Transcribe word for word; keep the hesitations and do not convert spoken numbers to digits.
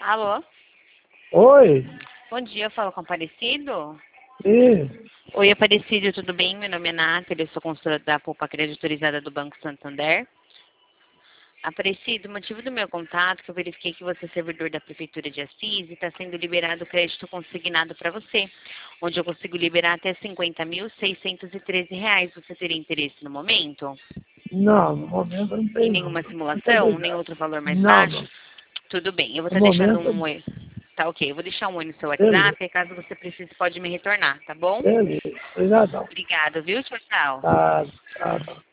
Alô? Oi? Bom dia, eu falo com o Aparecido? Sim. Oi, Aparecido, tudo bem? Meu nome é Nathalie, eu sou consultora da Poupa Creditorizada do Banco Santander. Aparecido, o motivo do meu contato é que eu verifiquei que você é servidor da Prefeitura de Assis e está sendo liberado o crédito consignado para você, onde eu consigo liberar até cinquenta mil seiscentos e treze reais. Você teria interesse no momento? Não, no momento não Em tem não. nenhuma Muito simulação? Nem obrigado. outro valor mais Não, baixo? não. Tudo bem, eu vou No estar deixando momento, um oi. Tá ok, eu vou deixar um oi no seu beleza. WhatsApp e caso você precise pode me retornar, tá bom? Beleza. Obrigadão. Obrigada, viu? Tchau, tchau. Tá, tá, tá.